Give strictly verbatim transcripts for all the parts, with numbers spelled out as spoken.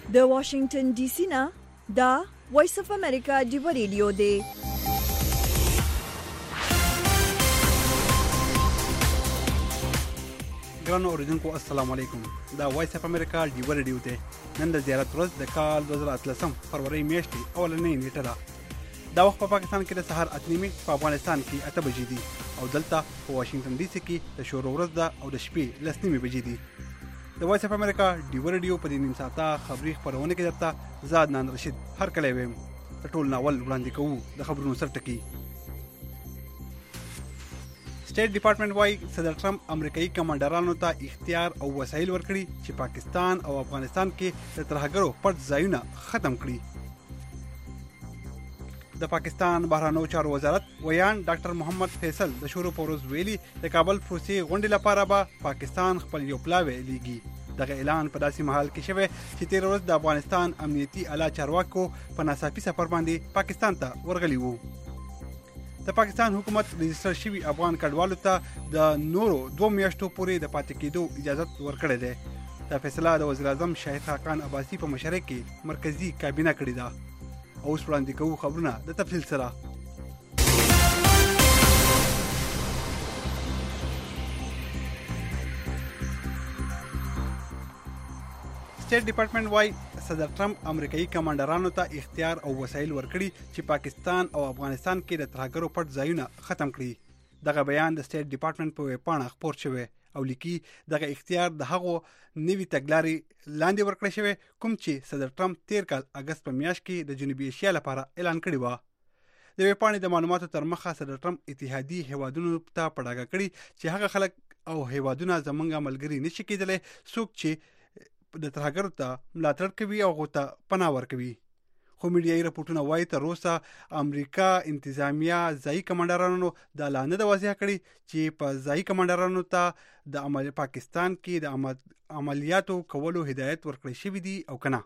د واشنگټن ډي سي نه دا وایس اف امریکا ډیو ریډیو دی. ګرانو اوریدونکو السلام علیکم. دا وایس اف امریکا ډیو ریډیو دی. نن د زیارت ورځ د کال دوه زره اتلسم فروری میاشتې اولنۍ نیټه ده. دا وخت په پاکستان کې د سهار اته نیمې، په افغانستان کې اته بجې دي او دلته په واشنگټن ډي سي کې د شروع ورځ ده او د شپې لس نیمې بجې دي. د وایس اف امریکا ډیو ریډیو په دې نیم ساعته خبري خپرونه کې درته زه عدنان رشید هر کله ویم د ټول ناول وړاندې کوو. د خبرونو سرټکي. سټیټ ډپارټمنټ وايي صدر ټرمپ امریکایي کمانډرانو ته اختیار او وسایل ورکړي چې پاکستان او افغانستان کې د ترهګرو پټ ځایونه ختم کړي. د پاکستان بهرنیو چارو وزارت ویان ډاکټر محمد فیصل د شروع په ورځ ویلي د کابل پروسې غونډې لپاره به پاکستان خپل یو پلاوی لیږي. دغه اعلان په داسې مهال کې شوی چې تیر ورځ د افغانستان امنیتي اعلی چارواکو په ناڅاپي سفر باندې پاکستان ته ورغلي وو. د پاکستان حکومت رجسټر شوي افغان کډوالو ته د نورو دوه میاشتو پورې د پاتې کېدو اجازه ورکړې ده. دا فیصله د وزیر اعظم شاهد خاقان عباسي په مشرۍ کې مرکزی کابینه کړې ده. اوس وړاندې کوو خبرونه د تفصیل سره. سټیټ ډپارټمنټ وايي صدر ټرمپ امریکایي کمانډرانو ته اختیار او وسایل ورکړي چې پاکستان او افغانستان کې د ترهګرو پټ ځایونه ختم کړي. دغه بیان د سټیټ ډپارټمنټ په ویب پاڼه خپور شوی او لیکي دغه اختیار د هغو نوي تګلارې لاندې ورکړل شوی کوم چې صدر ټرمپ تیر کال اگست په میاشت کې د جنوبي ایشیا لپاره اعلان کړی و. د ویب پاڼې د معلوماتو تر مخه صدر ټرمپ اتحادي هیوادونو ته په ډاګه کړي چې هغه خلک او هیوادونه زمونږ ملګري نشي کېدلی څوک چې د ترهګرو ته ملاتړ کوي او هغو ته پناه ورکوي. خو میډیایي راپورټونه وایي تر اوسه امریکا انتظامیه ځایي کمانډرانو دا لا نه ده واضح کړي چې په ځایي کمانډرانو ته د عمل پاکستان کې د عملیاتو کولو هدایت ورکړی شوی دی او کنه.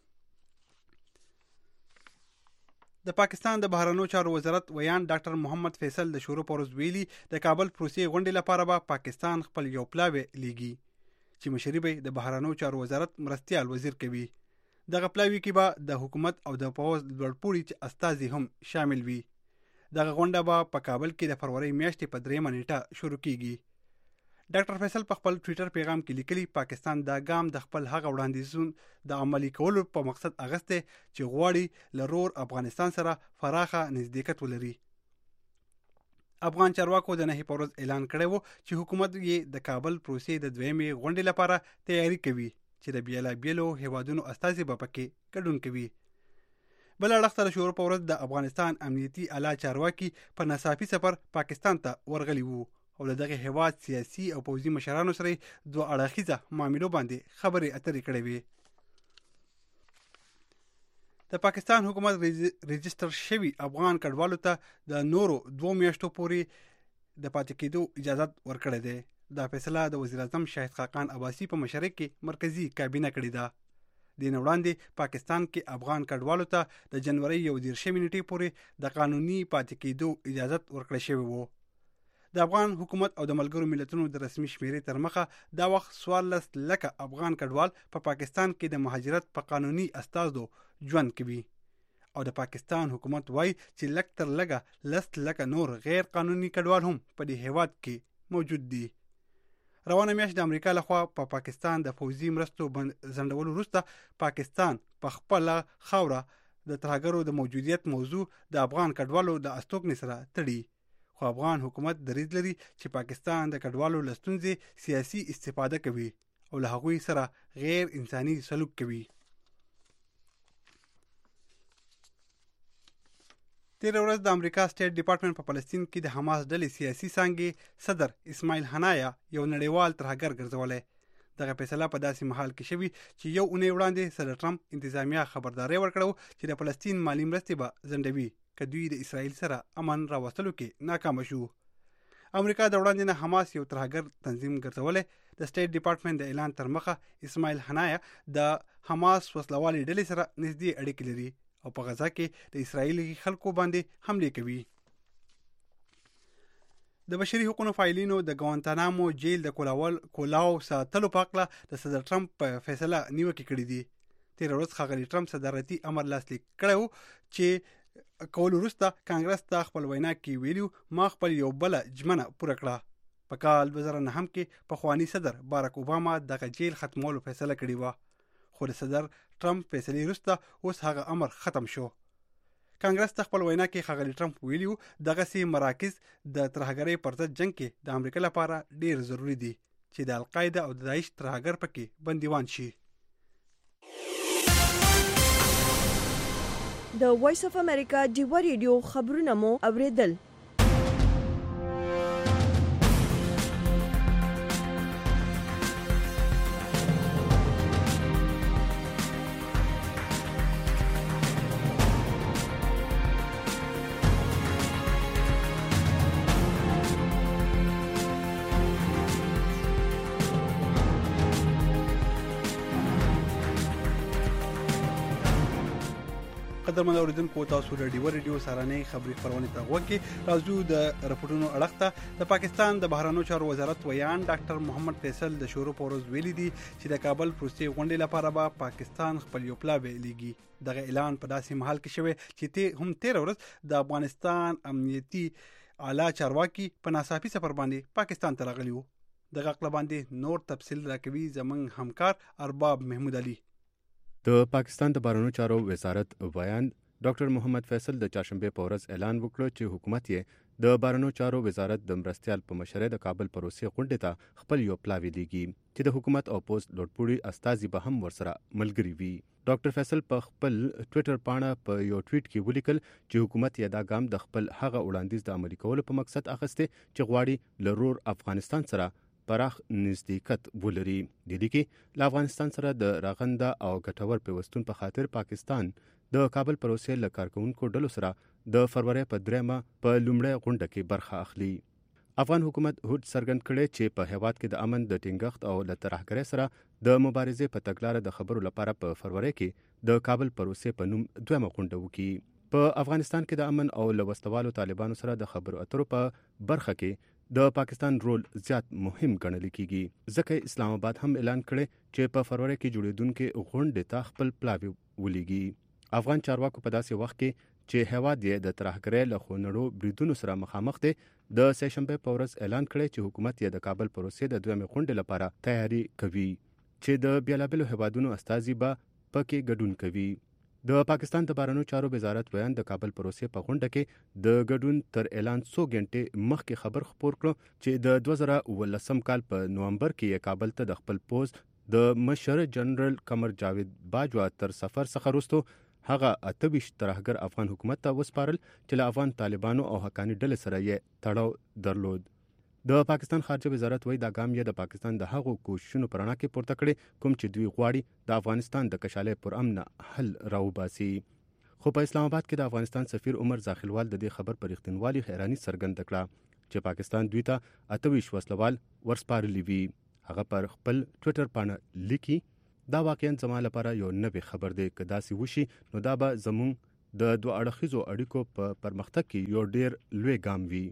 د پاکستان د بهرنیو چارو وزارت ویان ډاکټر محمد فیصل د شروع په ورځ ویلي د کابل پروسې غونډې لپاره به پاکستان خپل یو پلاوی لیږي چې مشري به د بهرنیو چارو وزارت مرستیال وزیر کوي. دغه پلاوی کې به د حکومت او د پوز لوړپوړي استازي هم شامل وي. دغه غونډه به په کابل کې د فروری میاشتې په دریمه نیټه شروع کیږي. ډاکټر فیصل په خپل ټویټر پیغام کې لیکلي پاکستان دا ګام د خپل هغه وړاندیزونو د عملي کولو په مقصد اغسته چې غواړي لرور افغانستان سره فراخه نزدېکت ولري. افغان چارواکو د نهي په ورځ اعلان کړی و چې حکومت یې د کابل پروسې د دویمې غونډې لپاره تیاری کوي چې د بیلابیلو هیوادونو استازي به پکې ګډون کوي. بل اړخ ته شروع په ورځ د افغانستان امنیتي اعلی چارواکي په ناڅاپي سفر پاکستان ته ورغلي وو او دغه هیواد سیاسي او پوځي مشرانو سره دوه اړخیزه معاملو باندې خبرې اترې کړې وې. د پاکستان حکومت رجسټر شوي افغان کډوالو ته د نورو دوه میاشتو پورې د پاتې کېدو اجازه ورکړې ده. دا فیصله د وزیر اعظم شاهد خاقان عباسي په مشرۍ کې مرکزی کابینه کړې ده. د نه وړاندې پاکستان کې افغان کډوالو ته د جنوري یو دیرشمې نیټې پورې د قانوني پاتې کېدو اجازه ورکړل شوی و. د افغان حکومت او د ملګرو ملتونو د رسمي شمیرې تر مخه دا وخت څوارلس لکه افغان کډوال په پا پاکستان کې د مهاجرت په قانوني استازو ژوند کوي او د پاکستان حکومت وایي چې لږ تر لږه لس لکه نور غیر قانوني کډوال هم په دې هیواد کې موجود دي. روانه میاشت د امریکا لخوا په پا پاکستان د فوزي مرستو ځنډولو وروسته پاکستان په خپله خاوره د ترهګرو د موجودیت موضوع د افغان کډوالو د استوګنې سره تړي. خو افغان حکومت دریځ لري چې پاکستان د کډوالو له ستونزې سیاسي استفاده کوي او له هغوی سره غیر انساني سلوک کوي. تیر ورځ د امریکا سټیټ ډپارټمنټ په فلسطین کې د حماس ډلې سیاسي څانګې صدر اسماعیل هنایا یو نړیوال ترهګر ګرځولی. دغه فیصله په داسې محل کې شوی چې یو اونۍ وړاندې صدر ټرمپ انتظامیه خبرداری ورکړو چې د فلسطین مالی مرستې به ځنډوي که دوی د اسرائیل سره امن راوستلو کې ناکامه شو. امریکا د وړاندې نه حماس یو ترهګر تنظیم ګرځولی. د سټیټ ډپارټمنټ د اعلان تر مخه اسماعیل هنایا د حماس وسلوالې ډلې سره نږدې اړیکې لري او په غزا کې د اسرائیلي خلکو باندې حمله کوي. د بشري حقوقو فایلینو د ګوانتانامو جیل د کولاول کولاو ساتلو په اړه د صدر ټرمپ په فیصله نیوکه کړې دي. تیر ورځ ښاغلي ټرمپ صدارتي امر لاسلیک کړی چې کول وروسته کانګرس ته خپل وینا کې ویلي ما خپل یو بله ژمنه پوره کړه. په کال دوه زره نهم کې پخواني صدر باراک اوباما دغه جیل ختمولو فیصله کړې وه، خو د صدر ټرمپ فیصلې وروسته اوس هغه امر ختم شو. کانګرس ته خپل وینا کې ښاغلي ټرمپ ویلي دغسې مراکز د ترهګرۍ پر ضد جنګ کې د امریکا لپاره ډیر ضروري دي چې د القاعده او د داعش ترهګر پکې بندیوان شي. د وایس اف امریکا ډیوا ریډیو خبرونه مو اوریدل. قدرمن اوریدونکو تاسو د ډیوا ریډیو سارانه خبري خبرونه ته غوږی راځو د رپورټونو اړخته. د پاکستان د بهرنیو چارو وزارت ویان ډاکټر محمد فیصل د شروع پورز ویلي دي چې د کابل پروسې غونډې لپاره به پاکستان خپل یو پلا ویلېږي. دغه اعلان په داسې محل کې شوی چې ته هم تیر ورځ د افغانستان امنیتي اعلی چارواکي په ناڅاپي سفر باندې پاکستان ته راغلی وو. دغه خپل باندې نور تفصیل راکوي زمونږ همکار ارباب محمود علي. د پاکستان د بهرنیو چارو وزارت ویان ډاکټر محمد فیصل د چاشنبه په ورځ اعلان وکړ چې حکومت یې د بهرنیو چارو وزارت د مرستيال په مشرۍ د کابل پروسې غونډې ته خپل یو پلاوی دیږي چې د حکومت او پوسټ لوټپوړي استازي به هم ورسره ملګری وي. ډاکټر فیصل په خپل ټوئیټر پاڼه په یو ټویټ کې ولیکل چې حکومت یې دا ګام د خپل هغه وړاندیز د عملي کولو په مقصد اخیسته چې غواړي لرور افغانستان سره پراخ نزدېکت ولري. د دې کې له افغانستان سره د راغنده او ګټور پیوستون په خاطر پاکستان د کابل پروسې له کارکونکو ډلو سره د فروری په دریمه په لومړی غونډه کې برخه اخلي. افغان حکومت هوډ څرګند کړی چې په هیواد کې د امن د ټینګښت او له ترهګرۍ سره د مبارزې په تګلارې د خبرو لپاره په فروری کې د کابل پروسې په نوم دویمه غونډه وکړي. په افغانستان کې د امن او له وسلوالو طالبانو سره د خبرو اترو په برخه کې د پاکستان رول زیات مهم ګڼل کیږي، ځکه اسلام آباد هم اعلان کړی چې په فروری کې جوړیدونکو غونډې ته خپل پلاوی ولېږي. افغان چارواکو په داسې وخت کې چې هیواد یې د ترهګرۍ له خونړو بریدونو سره مخامخ دی د سهشنبه په ورځ اعلان کړی چې حکومت یې د کابل پروسې د دویمې غونډې لپاره تیاری کوي چې د بیلابیلو هیوادونو استازي به پکې ګډون کوي. د پاکستان د بهرنیو چارو وزارت ویان د کابل پروسې په غونډه کې د ګډون تر اعلان څو غنټې مخکې خبر خپور کړ چې د دوه زره اوولسم کال په نومبر کې کابل ته د خپل پوسټ د مشر جنرال قمر جاوید باجوا تر سفر څخه وروسته هغه اتویش ترهګر افغان حکومت ته وسپارل چې له افغان طالبانو او حقانی ډلې سره یې تړاو درلود. د پاکستان خارجه وزارت وایي دا ګام یې د پاکستان د هغو کوششونو پر اړه کې پورته کړي کوم چې دوی غواړي د افغانستان د کشالۍ پر امن حل راوباسي. خو په اسلام آباد کې د افغانستان سفیر عمر زاخیلوال د دې خبر پر اختنوالي حیرانی څرګنده کړه چې پاکستان دوی ته اتویش وسلوال ورسپارلی وي. هغه پر خپل ټوئیټر باندې لیکي دا واقعا زما لپاره یو نوې خبر دی، که داسې وشي نو دا به زموږ د دوه اړخیزو اړیکو په پرمختګ کې یو ډیر لوی ګام وي.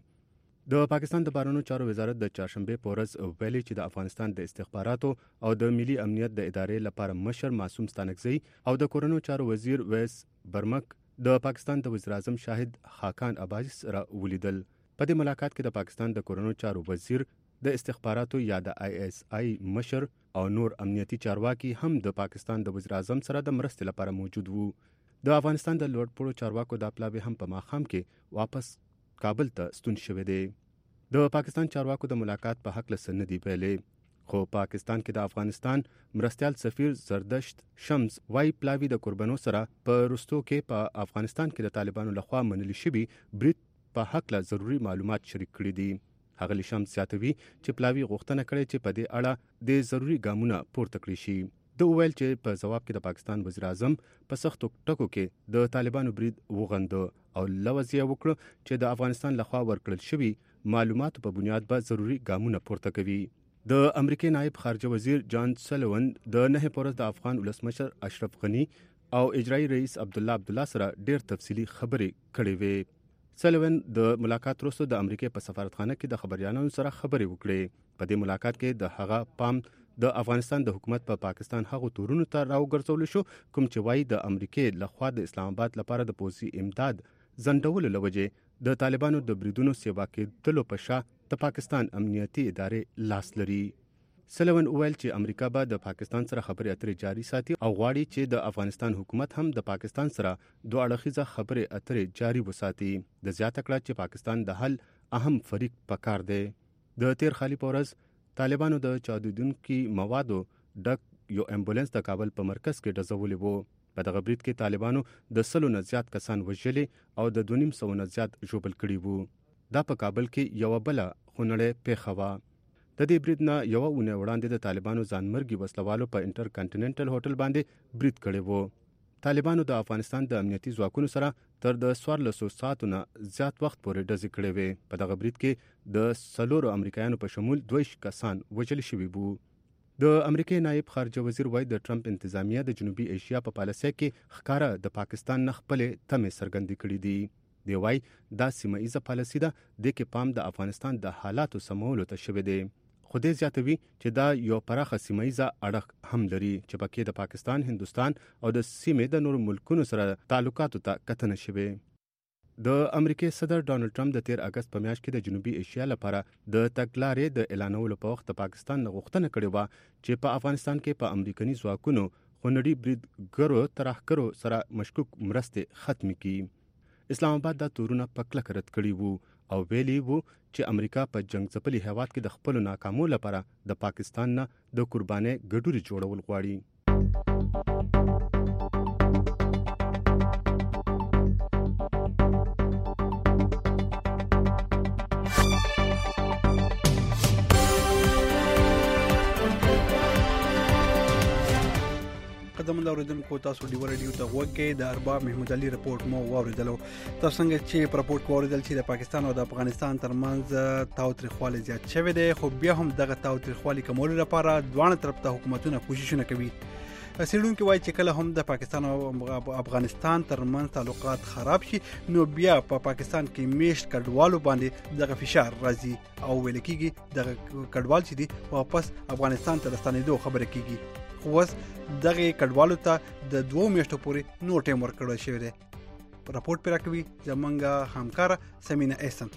د پاکستان د بهرنیو چارو وزارت د چهارشنبه په ورځ ویلي چې د افغانستان د استخباراتو او د ملي امنیت د ادارې لپاره مشر معصوم ستانکزی او د کورنیو چارو وزیر ویس برمک د پاکستان د وزیر اعظم شاهد خاقان عباسی سره ولیدل. په دې ملاقات کې د پاکستان د کورنیو چارو وزیر د استخباراتو یا د آی اس آی مشر او نور امنیتي چارواکي هم د پاکستان د وزیر اعظم سره د مرستې لپاره موجود وو. د افغانستان د لوړپوړو چارواکو د پلاوی هم په ماښام کې واپس کابل ته ستون شوی دی. د پاکستان چارواکو د ملاقات په حق له سندې پیلې، خو پاکستان کې د افغانستان مرستيال سفیر زردشت شمس وايي پلاوی د قربانو سره په رستو کې په افغانستان کې د طالبانو لخوا منل شوی برید په حق له ضروری معلومات شریک کړي دي. هغه شمس زیاتوي چې پلاوی غوښتنه کړې چې په دې اړه د ضروری ګامونه پورته کړي شي. د ویل چې په جواب کې د پاکستان وزیر اعظم په سختو ټکو کې د طالبانو برید وغندو او لوځي وکړو چې د افغانستان لخوا ورکړل شوی معلوماتو په بنیاد به ضروری ګامونه پورته کوي. د امریکای نائب خارجه وزیر جان سلوون د نه پورز د افغان ولسمشر اشرف غنی او اجرایی رئیس عبد الله عبد الله سره ډیر تفصیلی خبرې کړې وې. سلوون د ملاقات وروسته د امریکای په سفارتخانه کې د خبريالانو سره خبرې وکړې. په دې ملاقات کې د هغه پام د افغانستان د حکومت په پا پاکستان هغو تورونو ته راوګرځول شو کوم چې وایي د امریکای لخوا د اسلام آباد لپاره د پوځي امداد ځنډولو له وجې د طالبانو د بریدونو سیوا کېدلو په شا د پاکستان امنیتي ادارې لاس لري. سلوون وویل چې امریکا به د پاکستان سره خبرې اترې جاري ساتي او غواړي چې د افغانستان حکومت هم د پاکستان سره دوه اړخیزه خبرې اترې جاري وساتي. د زیاته کړه چې پاکستان د حل اهم فریق پکار دی. د تیر خالي په ورځ طالبانو د چاودیدونکو موادو ډک یو امبولانس د کابل په مرکز کې ډزولی وو. په دغه برید کې طالبانو د سلو نه زیات کسان وژلي او د دوه نیم سوه نه زیات ژوبل کړي وو. دا په کابل کې یوه بله خونړۍ پیښه وه. د دې برید نه یوه اونۍ وړاندې د طالبانو ځانمرګي وسلوالو په انټر کانټیننټل هوټل باندې برید کړی وو. طالبانو د افغانستان د امنیتي ځواکونو سره تر د څوارلسو ساعتو نه زیات وخت پورې ډزې کړې وې. په دغه برید کې د څلورو امریکایانو په شمول دوه ویشت کسان وژل شوي وو. د امریکای نایب خارجه وزیر وایي د ټرمپ انتظامیه د جنوبي ایشیا په پالیسۍ کې ښکاره د پاکستان نه خپلې تمې څرګندې کړي دي. دی وایي دا سیمه ایزه پالیسي ده، دې کې پام د افغانستان د حالاتو سمولو ته شوی دی. خو دې زیاتوي چې دا یو پراخه سیمه ایزه اړخ هم لري چې پکې د پاکستان، هندوستان او د سیمې د نورو ملکونو سره تعلقاتو ته کتنه شوې. د امریکای صدر ډانلډ ټرمپ د تیر اگست په میاشت کې د جنوبي ایشیا لپاره د تګلارې د اعلانولو په وخت د پاکستان نه غوښتنه کړې وه چې په افغانستان کې په امریکایي ځواکونو خونړي بریدګرو ترهګرو سره مشکوک مرستې ختمې کړي. اسلام آباد دا تورونه په کلکه رد کړي وو او ویلي وو چې امریکا په جنگ ځپلي هیواد کې د خپلو ناکامو لپاره د پاکستان نه د قربانۍ ګډوري جوړول غواړي. قدمن اوریدونکو تاسو ډیو رادیو ته وګورئ. د ارباب محمود علي رپورت مو واوریدلو. تاسو څنګه چې رپورت واوریدل چې د پاکستان او د افغانستان ترمنځ تاوتریخوالی زیات شوی دی، خو بیا هم دغه تاوتریخوالی کمولو لپاره دوه طرف ته حکومتونه کوششونه کوي. سیډونکو وایي چې کله هم د پاکستان او افغانستان ترمنځ تعلقات خراب شي نو بیا په پا پاکستان کې میشت کډوالو باندې دغه فشار راځي او ویل کېږي دغه کډوال چې دي واپس افغانستان ته ستنېدو خبره کېږي. خو اوس دغه کډوالو ته د دوه میاشتو پورې نور ټایم ورکړل شوی دی. رپورټ پرې کوي زمونږ همکار سمینا احسن.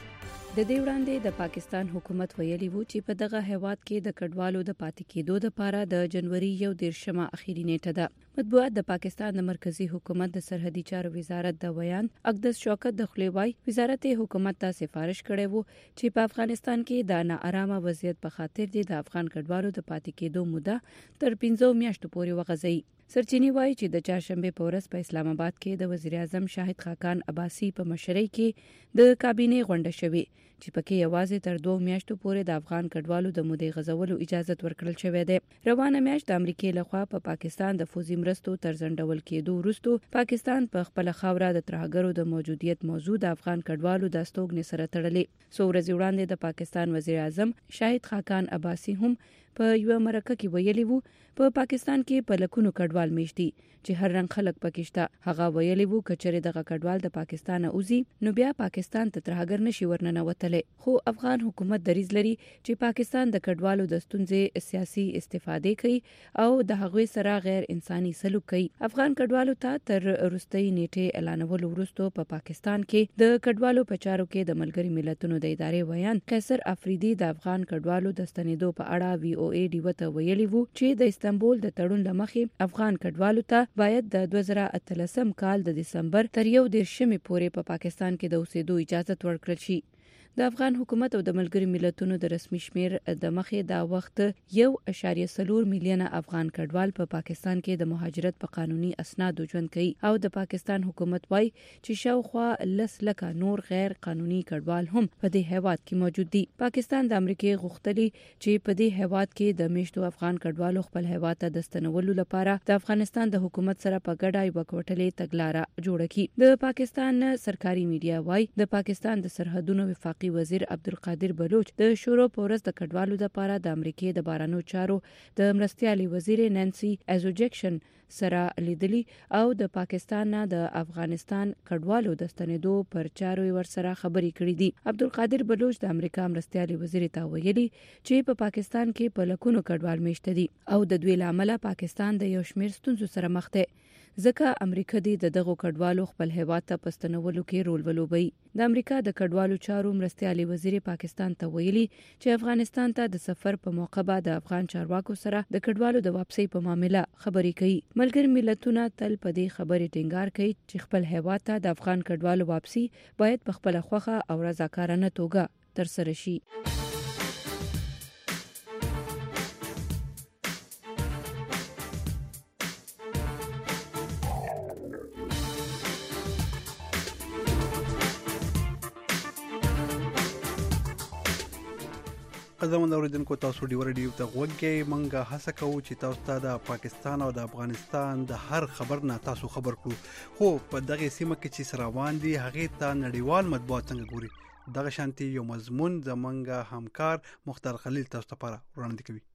د دې وړاندې د پاکستان حکومت ویلي وو چې په دغه هیواد کې د کډوالو د پاتې کېدو لپاره د جنوري یو دیرشمه اخیری نیټه ده. مطبوعات د پاکستان د مرکزی حکومت د سرحدي چارو وزارت د بیان اقدس شوکت د خلیوای وزارت حکومت ته سفارش کړی وو چې په افغانستان کې د ناارامه وضعیت په خاطر د افغان کډوالو د پاتې کېدو موده تر پنځو میاشتو پورې وغځي. سرچینی وایي چې د چهارشنبه په ورځ په اسلام آباد کې د وزیر اعظم شاهد خاقان عباسی په مشرۍ کې د کابینې غونډه شوې چې پکې یوازې تر دوه میاشتو پورې د افغان کډوالو د مودې غځولو اجازه ورکړل شوې ده. روانه میاشت د امریکای لخوا په پا پاکستان د فوزي مرستو تر ځنډول کېدو وروسته پاکستان په خپل خاوره د ترهګرو د موجودیت موضوع د افغان کډوالو د استوګنې سره تړلې. څو ورځې وړاندې د پاکستان وزیر اعظم شاهد خاقان عباسی هم په یو مرکه کې ویلي وو په پا پاکستان کې په لکونو کډوال میشتي چې هر رنګ خلک پکې شته. هغه ویلي وو کچره دغه کډوال د پاکستان اوزي نو بیا پاکستان ته ترهګر نشي ورننوتلی. خو افغان حکومت دریځ لري چې پاکستان د کډوالو د ستونزې سیاسي استفاده کوي او د هغوی سره غیر انساني سلوک کوي. افغان کډوالو ته تر وروستۍ نیټه اعلانولو وروسته په پا پاکستان کې د کډوالو په چارو کې د ملګري ملتونو د ادارې ویان قیصر افریدي د افغان کډوالو د ستنېدو په اړه وی او ای ډیو ته ویلي وو چې د استانبول د تړون لمخې افغان کډوالو ته باید د دوه زره اتلسم کال د دسمبر تر یو دیرشمې پورې په پا پاکستان کې د اوسېدو اجازه ورکړل شي. د افغان حکومت او د ملګري ملتونو د رسمي شمیر د مخې دا وخت یو اشاریه څلور میلیونه افغان کډوال په پا پاکستان کې د مهاجرت په قانوني اسنادو ژوند کوي او د پاکستان حکومت وايي چې شاوخوا لس لکه نور غیر قانوني کډوال هم په دې هیواد کې موجود دي. پاکستان د امریکای غوښتلي چې په دې هیواد کې د میشتو افغان کډوالو خپل هیواد ته د ستنولو لپاره د افغانستان د حکومت سره په ګډه یو کوټلې تګلارې جوړه کړي. د پاکستان سرکاري میډیا وايي د پاکستان د سرحدونو وفاقي وزیر عبدالقادر بلوچ د شورو په ورځ د کډوالو لپاره د امریکای د بارانو چارو د مرستيالي وزیر نانسي ایزوجیکشن سره لیدلی او د پاکستان نه د افغانستان کډوالو د ستنېدو پر چارو ورسره خبرې کړې دي. عبدالقادر بلوچ د امریکا مرستیال وزیر ته ویلي چې په پاکستان کې په لکونو کډوال میشته دي او د دوی لامل پاکستان د یو شمېر ستونزو سره مخ دی، ځکه امریکا دی د دغو کډوالو خپل هیواد ته پستنولو کې رول ولوبوي. د امریکا د کډوالو چارو مرستیالي وزیر پاکستان ته ویلي چې افغانستان ته د سفر په موقع به د افغان چارواکو سره د کډوالو د واپسۍ په معامله خبرې کوي. ملګري ملتونه تل په دې خبرې ټینګار کوي چې خپل هیواد ته د افغان کډوالو واپسي باید په خپله خوښه او رضاکارانه توګه ترسره شي. قدرمن اوریدونکو، تاسو ډیو ریډیو ته غوږی منګه هڅه کوو چې تاسو ته د پاکستان او د افغانستان د هر خبر نه تاسو خبر کړو، خو په دغه سیمه کې چې سروان دي هغه ته نړیوال مطبوعات څنګه ګوري. دغه شانتي یو مضمون زمونږ همکار مختار خلیل تاسو ته وړاندې کوي.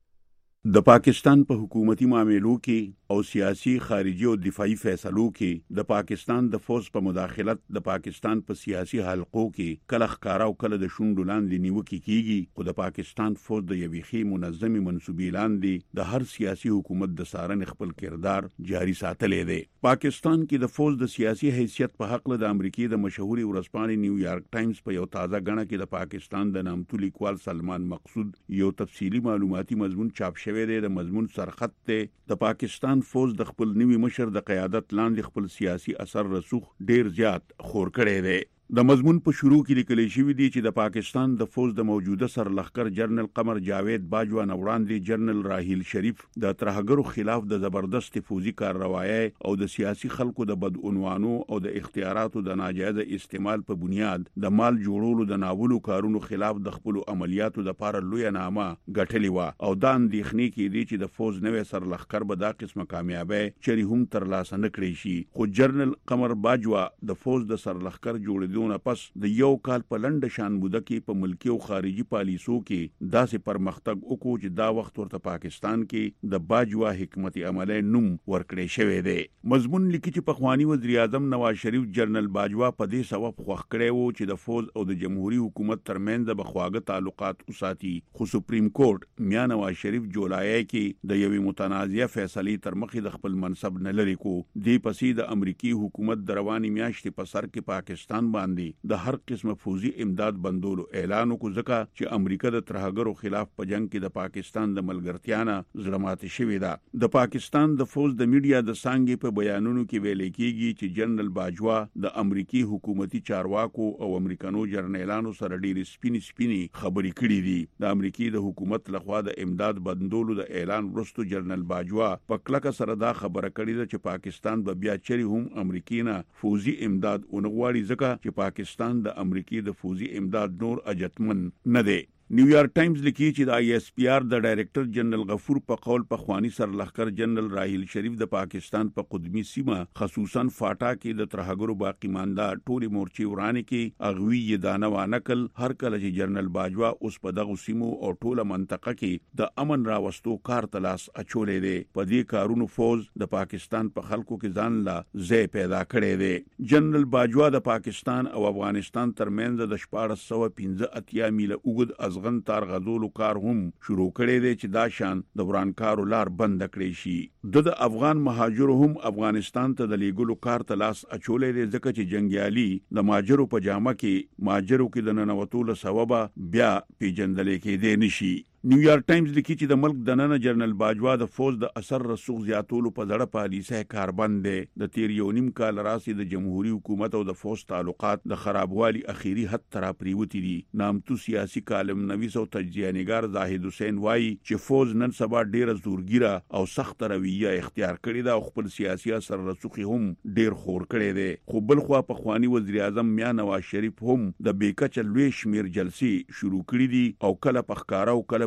د پاکستان په حکومتي معاملو کې او سیاسي خارجي او دفاعي فیصلو کې د پاکستان د فوج په مداخلت د پاکستان په سیاسي حلقو کې کله ښکارا او کله د شونډو لاندې نیوکې کیږي، خو د پاکستان فوج د یوې ښې منظمې منسوبې لاندې د هر سیاسي حکومت د څارنې خپل کردار جاري ساتلی دی. پاکستان کې د فوج د سیاسي حیثیت په حق له د امریکای د مشهوري ورځپاڼې نیویارک ټایمز په یو تازه غڼه کې د پاکستان د نامتو لیکوال سلمان مقصود یو تفصیلی معلوماتي مضمون چاپ شوی دی. د مضمون سرخط ته د پاکستان فوج د خپل نوي مشر د قیادت لاندې خپل سیاسي اثر رسوخ ډیر زیات خور کړی دی. د مضمون په شروع کې لیکل شوی دی چې د پاکستان د فوج د موجوده سرلښکر جنرال قمر جاوید باجوا نه وړاندې جنرال راحیل شریف د ترهګرو خلاف د زبردست فوجي کارروایي او د سیاسي خلکو د بدعنوانو او د اختیاراتو د ناجایز استعمال په بنیاد د مال جوړولو د ناولو کارونو خلاف د خپل عملیاتو د لپاره لوی نامه ګټلې و او دا اندېښنې کې دي چې د فوج نوې سرلښکر به دا قسمه کامیابی چری هم ترلاسه نه کړی شي. خو جنرال قمر باجوا د فوج د سرلښکر جوړېدو پس د یو کال په لنډ شان موده کې په ملکی او خارجي پالیسو کې داسې پرمختګ وکړو چې دا وخت ورته پاکستان کې د باجوا حکمت عملی نوم ورکړی شوی دی. مضمون لیکي چې پخوانی وزیر اعظم نواز شریف جنرال باجوا په دې سبب خوښ کړی وو چې د فوج او د جمهوریت حکومت ترمنځ د بخواګه تعلقات وساتي، خو سپریم کورټ میا نواز شریف جولای کې د یوې متنازعه فیصلې تر مخې د خپل منصب نه لري کو. دې پسې د امریکای حکومت د رواني میاشتې په سر کې پاکستان باندې د هر قسمه فوزي امداد بندولو اعلان وکړ، ځکه چې امریکا د ترهګرو خلاف په جنگ کې د پاکستان د ملګرتیا نه زړه ماتې شوې ده. د پاکستان د فوج د میډیا د څانګې په بیانونو کې ویل کېږي چې جنرال باجوا د امریکای حکومتي چارواکو او امریکانو جرنیلانو سره ډېر سپینې سپینې خبرې کړې دي. د امریکای د حکومت لخوا د امداد بندولو د اعلان وروسته جنرال باجوا په کلکه سره دا خبره کړې ده چې پاکستان به بیا چری هم امریکای نه فوزي امداد ونغواړي، ځکه چې پاکستان د امریکای د فوزي امداد نور اجتمن نه دی. نیویارک ټایمز لیکي چې د آی ایس پی آر د ډایریکټر جنرال غفور په قول په خوانی سرلښکر جنرال راحیل شریف د پاکستان په قدمی سیمه خصوصا فاټا کې د ترهګرو باقی مانده ټولي مورچې ورانه کې اغوی دانه وانکل هر کله چې جنرال باجوا اوس په دغه سیمو او ټوله منطقه کې د امن راوستو کار تلاس اچولې دي. په دې کارونو فوج د پاکستان په خلکو کې ځان لا ځای پیدا کړی دی. جنرال باجوا د پاکستان او افغانستان ترمنځ د شپاړس سوه پنځه اتیا میله اوږد از غن تار غزولو کار هم شروع کړی دی چې دا شان د ورانکارو لار بند کړی شي. د افغان مهاجرو هم افغانستان ته د لیګلو کار تلاس اچولې دی، ځکه چې جنگیالي د ماجرو په جامه کې ماجرو کې د ننوتو له سببه بیا پیژندل کېدی نشي. نیویارک ټایمز لیکي چې د ملک دننه جنرال باجوا د فوج د اثر رسوخ زیاتولو په ځړه پالیسه کاربند دی. د تیر یو نیم کال راسي د جمهوریت حکومت او د فوج تعلقات د خرابوالي اخیری حد تر پریوتی دي. نامتو سیاسي کالم نویس او تجزیه نگار زاهد حسین وایي چې فوج نن سبا ډیره زورګیره او سخت رویه اختیار کړې ده او خپل سیاسي اثر رسوخ هم ډیر خور کړی دی. خو بل خو په خوانی وزیر اعظم میا نواز شریف هم د بیکچ لوی شمیر جلسې شروع کړې دي او کله په ښکارا او کله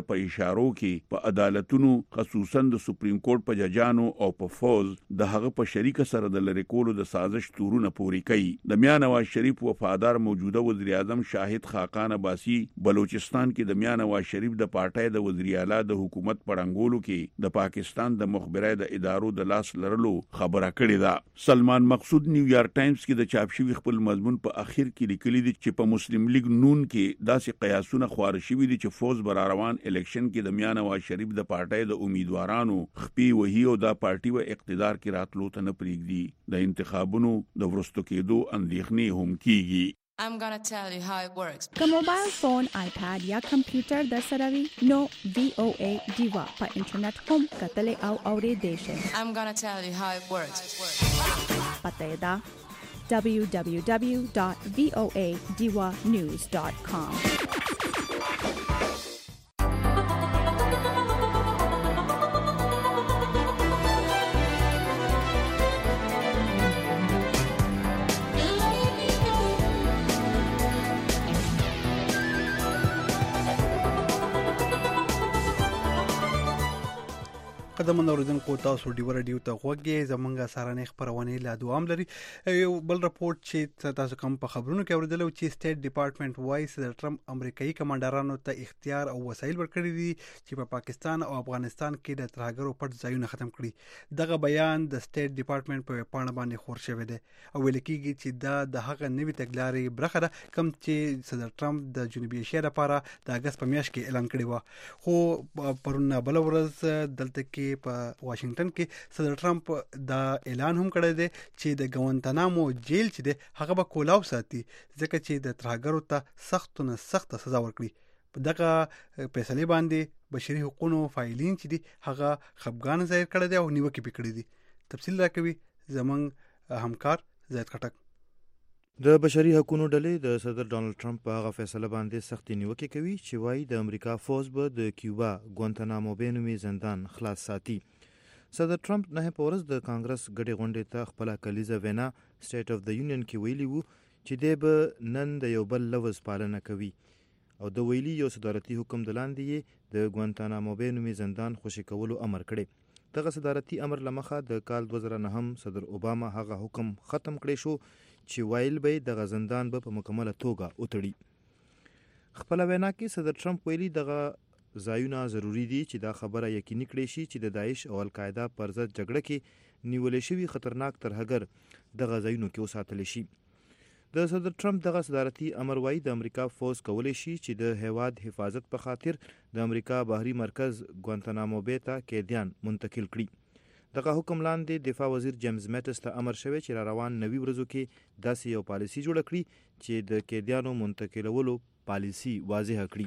د په اشارو کې په عدالتونو خصوصا د سپریم کورټ په ججانو او په فوز د هغه په شریک سره د لری کولو د سازش تورونه پوری کوي. د میا نواز شریف وفادار موجوده وزیر اعظم شاهد خاقان عباسی بلوچستان کې د میا نواز شریف د پارټۍ د وزیر اعلی د حکومت پړنګولو کې د پاکستان د مخبرای د ادارو د لاس لرلو خبره کړې ده. سلمان مقصود نیویارک ټایمز کې د چاپ شوی خپل مضمون په اخر کې لیکلی دی چې په مسلم لیگ نون کې داسې قیاسونه خوار شوي دي چې فوز بر روان الیکشن کې د میا نواز شریف د پارټۍ د امیدوارانو خپې وهي او دا پارټي و اقتدار کې راتلو ته نه پرېږدي. د انتخابونو د ورستو کېدو اندېښنې هم کیږي. I'm gonna tell you how it works. که موبایل فون، آیپاد یا کمپیوټر در سره وي نو وی او ای دیوا په انټرنیټ هم کتلې او اورېدلی شئ. I'm gonna tell you how it works. پته یې ده دبلیو دبلیو دبلیو ډاټ وی او ای دیوا نیوز ډاټ کام. قدمن اوریدونکو تاسو ډیو رادیو ته غوږی زمونږه سارنې خبرونه لا دوام لري. یو بل راپورټ چې تاسو کوم په خبرونو کې اوریدل چې سټیټ ډپارټمنټ وایي د ټرمپ امریکایي کمانډرانو ته اختیار او وسایل ورکړي دي چې په پاکستان او افغانستان کې د ترهګرو پټ ځایونه ختم کړي. دغه بیان د سټیټ ډپارټمنټ په پاڼه باندې خور شوی دی او ویل کېږي چې دا د هغه نوي تګلارې برخه ده کوم چې صدر ټرمپ د جنوبي ایشیا لپاره د اگست په میاشت کې اعلان کړی و. خو پرونه بل ورځ دلته کې په واشنگټن کې صدر ټرمپ دا اعلان هم کړی دی چې د ګوانتانامو جیل چې دی هغه به کولاو ساتي ځکه چې د ترهګرو ته سخت نه سخت سزا ورکړي. په دغه فیصلې باندې بشري حقوقو فایلین چې دی هغه خفګان ظاهر کړی دی او نیوکې پکړې دي. تفصیل راکوي زمونږ همکار زید خټک. د بشري حقوقو ډلې د صدر ډانلډ ټرمپ په هغه فیصله باندې سختې نیوکې کوي چې وایي د امریکا فوز به د کیوبا ګوانتانامو بې نومي زندان خلاص ساتي. صدر ټرمپ نه په ورځ د کانګرس ګډې غونډې ته خپل کلیزه وینا سټیټ اف د یونین کې ویلي وو چې دی به نن د یو بل لوز پالنه کوي او د ویلي یو صدارتي حکم د لاندې د ګوانتانامو بې نومي زندان خوشي کولو امر کړی. دغه صدارتي امر لمخه د کال دوه زره نهم صدر اوباما هغه حکم ختم کړی شو چې وایل به د غزندان به په مکمله توګه وتړي. خپل وینا کې صدر ټرمپ ویلي دغه ځایونه ضروری دي چې دا خبره یقیني کړي شي چې د داعش او القاعده پر ضد جګړه کې نیولې شوی خطرناک ترهګر دغه ځایونو کې وساتل شي. د صدر ټرمپ دغه صدارتي امر وایي د امریکا فوز کولی شي چې د هیواد حفاظت په خاطر د امریکا بحري مرکز ګوانتانامو بې ته قیدیان منتقل کړي. دغه حکم لاندې دفاع وزیر جیمز میټس ته امر شوی چې را روان نوي ورځو کې داسې یو پالیسي جوړه کړي چې د قیدیانو منتقلولو پالیسي واضح کړي.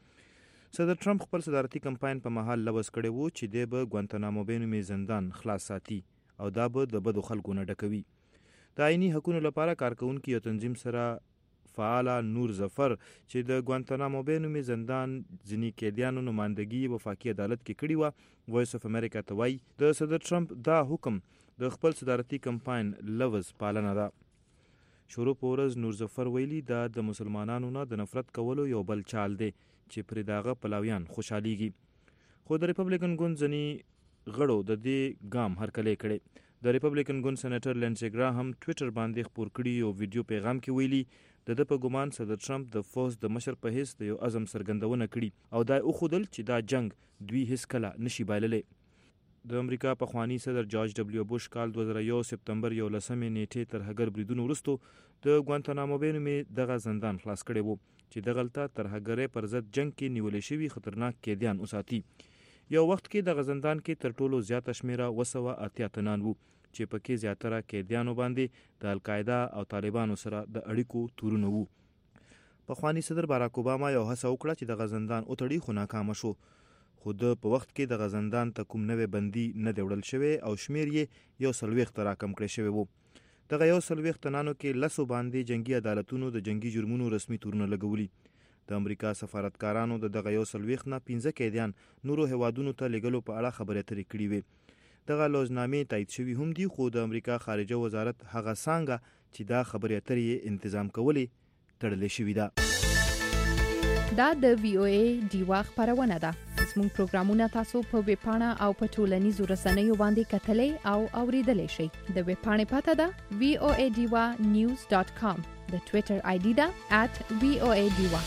صدر ټرمپ خپل صدارتي کمپاین په مهال لوز کړی وو چې دی به ګوانتانامو بې نومي زندان خلاص ساتي او دا به د بدو خلکو نه ډکوي. د عیني حقونو لپاره کارکونکي یو تنظیم سره فعاله نور ظفر چې د ګوانتانامو بې نومي زندان ځینې قیدیانو نمایندګي وفاقي عدالت کې کړې وه وایس اف امریکا ته وایي د صدر ټرمپ دا حکم د خپل صدارتي کمپاین لوز پالنه ده. شروع په ورځ نور ظفر ویلي دا د مسلمانانو نه د نفرت کولو یو بل چال دی چې پرې داغه پلاویان خوشحاليږي. خو د ریپبلیکن ګوند ځینې غړو د دې ګام هرکلی کړی. د ریپبلیکن ګوند سېنیټر لینسي ګراهم ټویټر باندې خپور کړي یو ویډیو پیغام کې ویلي د د په ګمان صدر ټرمپ د فوز د مشر په حیث د یو عزم څرګندونه کړي او دا وښودل چې دا جنگ دوی هیڅ کله نشي بایللی. د امریکا پخوانی صدر جورج ډبلیو بوش کال دوه زره یو سپتمبر یو لسمې نیټې تر هګر بریدونو وروسته د ګوانتانامو بې نومي دغه زندان خلاص کړی وو چې دغلته تر هګرې پر ضد جنگ کې نیولې شوي خطرناک قیدیان وساتي. یو وخت کې دغه زندان کې تر ټولو زیاته شمیره اوه سوه اتیا تنان وو چې پکې زیاتره قیدیانو باندې د القاعده او طالبانو سره د اړیکو تورونه وو. پخوانی صدر باراک اوباما یو هڅه وکړه چې دغه زندان وتړي خو ناکامه شو. خو د په وخت کې دغه زندان ته کوم نوې بندي نه دی وړل شوی او شمیر یې یو څلوېښت ته راکم کړی شوی وو. دغه یو څلوېښت تنانو کې لسو باندې جنگي عدالتونو د جنگي جرمونو رسمي تورونه لګولي. د امریکا سفارتکارانو د دغه یو څلوېښت نه پنځه قیدیان نورو هیوادونو ته لیږلو په اړه خبرې اترې کړې وې. دغه لوزنامې تایید شوي هم دي خو د امریکا خارجه وزارت هغه څانګه چې دا خبرې اترې یې انتظام کولې تړلې شوې ده. دا د وی او ای ډیوا خبرونه ده. زموږ پروګرامونه تاسو په ویب پاڼه او په ټولنیزو رسنیو باندې کتلای او اوریدلای شئ. د ویب پاڼې پته ده وی او ای ډیوا نیوز ډاٹ کام. د ټوئیټر آی ډي ده ات وی او ای ډیوا.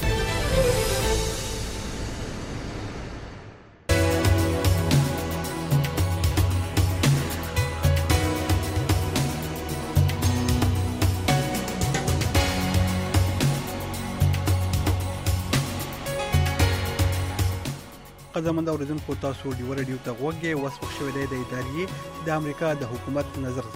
قدرمند اوریدونکو تاسو ډیو رادیو ته غوږی وس وخت شوی دی د ادارې د امریکا د حکومت نظر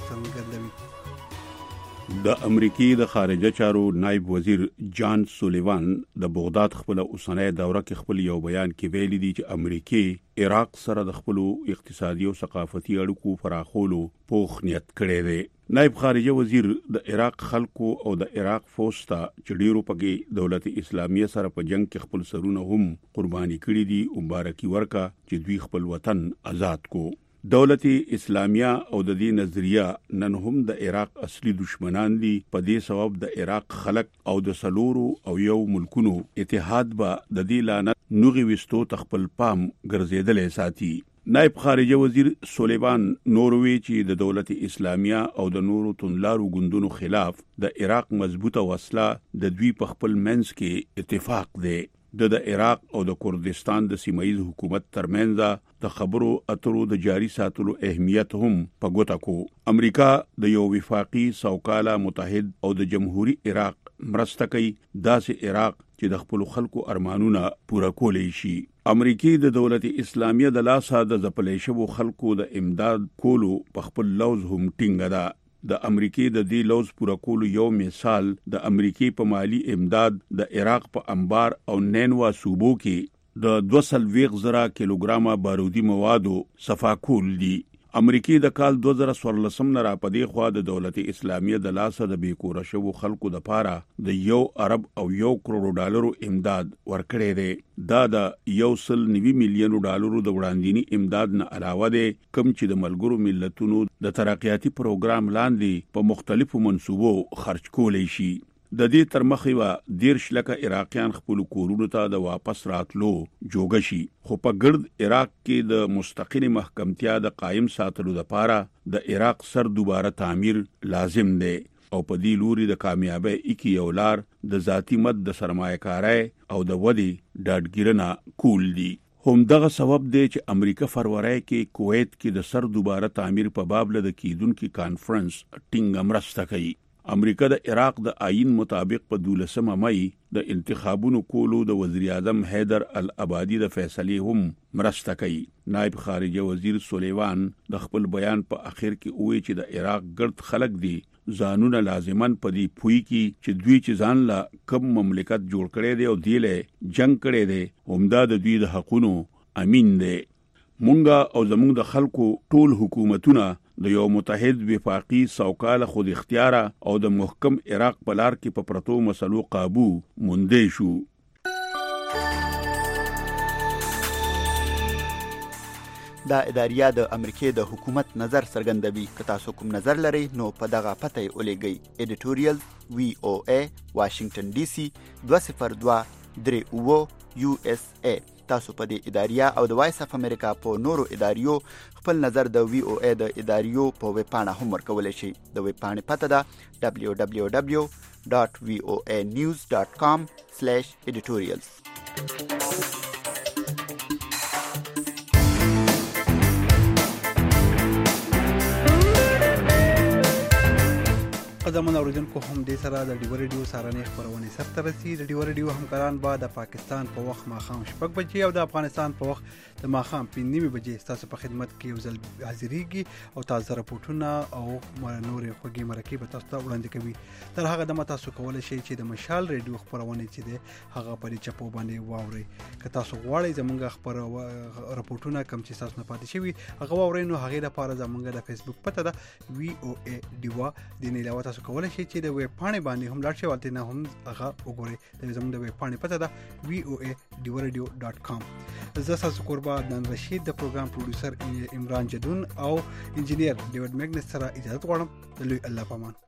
څرګندوي. د امریکای د خارجه چارو نائب وزیر جان سولیوان د بغداد خپل اوسنۍ دوره کې خپل یو بیان کې ویلي دی چې امریکای عراق سره د خپل اقتصادي او ثقافتي اړیکو پراخولو پوخ نیت کړی دی. نائب خارجه وزیر د عراق خلکو او د عراق فوج ته چې ډیرو پکې دولت اسلامیه سره په جنگ کې خپل سرونه هم قرباني کړي دي او مبارکي ورکا چې دوی خپل وطن آزاد کو. دولت اسلامیه او د دې نظریه نن هم د عراق اصلي دشمنان دي. په دې سبب د عراق خلک او د سلورو او یو ملکونو اتحاد به د دې لعنت نوغي وستو تخپل پام ګرځیدل ساتي. نائب خارجه وزیر سولیوان نوروي چې د دولت اسلامیه او د نورو تنلارو ګوندونو خلاف د عراق مضبوطه وسله د دوی په خپل منځ کې اتفاق دی. د د عراق او د کردستان د سیمایي حکومت ترمنځ د خبرو اترو د جاری ساتلو اهمیت هم په ګوته کو. امریکا د یو وفاقي سوکاله متحد او د جمهوریت عراق مرسته کوي داسې عراق چې د خپل خلکو ارمانونه پوره کولای شي. امریکای د دولت اسلامیه د لاسه د ځپلې شوو خلکو د امداد کولو په خپل لوز هم ټینګه ده. د امریکای د دې لوز پوره کولو یو مثال د امریکای په مالی امداد د عراق په انبار او نینوا صوبو کې د دوه سوه زره کیلوګرامه بارودي موادو صفا کول دي. امریکای د کال دوه زره څوارلسم نه را پدې خوا د دولت اسلامیه د لاسه د بیکوره شوو خلکو د پاره د یو ارب او یو کروڑ ډالرو امداد ورکړی دی. دا د یو سل نوي میلیونو ډالرو د وړاندینی امداد نه علاوه دی کوم چې د ملګرو ملتونو د ترقیاتي پروګرام لاندې په مختلفو منصوبو خرج کولای شي. د دې تر مخې و دیرش لکه عراقیان خپل کورونو ته د واپس راتلو جوګه شي. خو په ګرد عراق کې د مستقل محکمتیا د قائم ساتلو لپاره د عراق سر دوباره تعمیر لازم دی او په دې لوري د کامیابی اکی یو لار د ذاتی مد د سرمایه‌کارۍ او د ودی ډاډګیرنه کول دي. هم دغه سبب دی چې امریکا فروری کې کویت کې د سر دوباره تعمیر په باب له کیدونکو کانفرنس ټینګ مرسته کوي. امریکا د عراق د آئین مطابق په دولسمه مئی د انتخابونو کولو د وزیر اعظم حیدر العبادي د فیصلې هم مرسته کوي. نائب خارجه وزیر سولیوان د خپل بیان په اخر کې وایي چې د عراق ګرد خلک دي ځانونه لازمان په دې پوي کې چې دوی چې ځان لا کم مملکت جوړ کړي دي او دیله جنگ کړي دي همدا د دوی د حقونو امین دي. مونږه او زمونږ د خلکو ټول حکومتونه د یو متحد وفاقي سوکاله خود اختیار او د محکم عراق په لار کې په پرتو مسلو قابو موندې شو. دا اداریه د امریکای د حکومت نظر څرګندوي. که تاسو کوم نظر لرئ نو په دغه پته یې ولېږئ. ایډیټوریال وی او ای واشنگټن ډي سي دوه صفر دوه درې اوه یو اس ای. تاسو په دې اداریه او د وایس اف امریکا په نورو اداریو خپل نظر د وی او ای د اداریو په ویب پاڼه هم ورکولی شئ. د ویب پاڼې پته ده دبلیو دبلیو دبلیو ډاټ وی او ای نیوز ډاټ کام سلیش ایډیټوریالز. قدمون اوریدونکو هم دې سره د ډیو رادیو سارنې خبرونه سره رسي. د ډیو رادیو همکاران به د پاکستان په وخت ماخام شپږ بجې او د افغانستان په وخت د ماخام پنځه نیمې بجې تاسو په خدمت کې یو ځل حاضرېږي او تاسو راپورټونه او نورې خوږې مرکې به تاسو ته وړاندې کوي. تر هغه دمه تاسو کولی شئ چې د مشال رادیو خبرونه چې دی هغه په چپو باندې واورئ. که تاسو غواړئ زمونږ خبر راپورټونه کم چې تاسو نه پاتې شوي هغه واورئ نو هغې لپاره زمونږ د فیسبوک پته ده وی او ای ډیوا. د نه علاوه تاسو کولی شئ چې د ویب پاڼې باندې هم لاړ شئ ولته نه هم هغه وګورئ. د زموږ د ویب پاڼې پته ده وی او ای ډیو رادیو ډاټ کام. زه تاسو قربا عدنان رشید د پروګرام پروډوسر عمران جدون او انجینیر ډیوډ میګنس سره اجازه غواړم. د لوی الله پامان.